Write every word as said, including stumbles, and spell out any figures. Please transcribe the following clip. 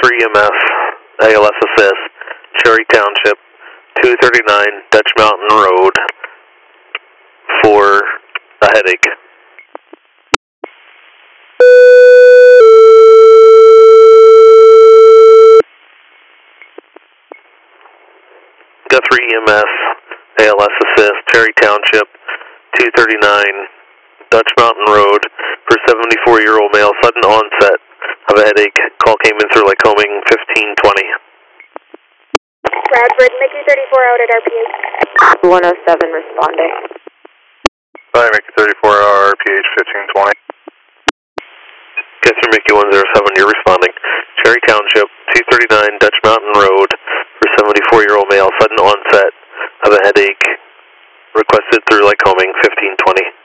Guthrie E M S, A L S Assist, Cherry Township, two thirty-nine Dutch Mountain Road for a headache. Guthrie E M S, A L S Assist, Cherry Township, two thirty-nine Dutch Mountain Road for seventy-four-year-old male, sudden onset of a headache. Call came in through Lycoming, fifteen twenty. Bradford, Mickey thirty-four out at R P H. one oh seven responding. Hi, Mickey thirty-four, R P H fifteen twenty. Guthrie Mickey one oh seven, you're responding. Cherry Township, two thirty-nine Dutch Mountain Road for seventy-four-year-old male, sudden onset of a headache. Requested through Lycoming, fifteen twenty.